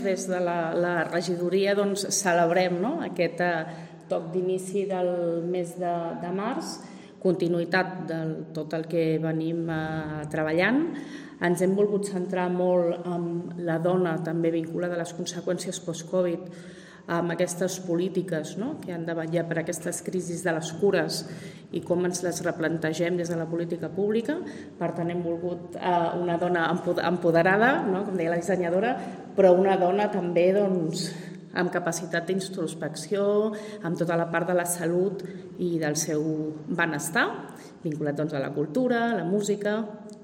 Des de la regidoria celebrem aquest toc d'inici del mes de març, continuïtat de tot el que venim treballant. Ens hem volgut centrar molt en la dona, també vinculada a les conseqüències post-Covid, amb aquestes polítiques que han de vetllar per aquestes crisis de les cures i com ens les replantegem des de la política pública. Per tant, hem volgut una dona empoderada, com deia la dissenyadora, però una dona també amb capacitat d'introspecció, amb tota la part de la salut i del seu benestar, vinculat a la cultura, a la música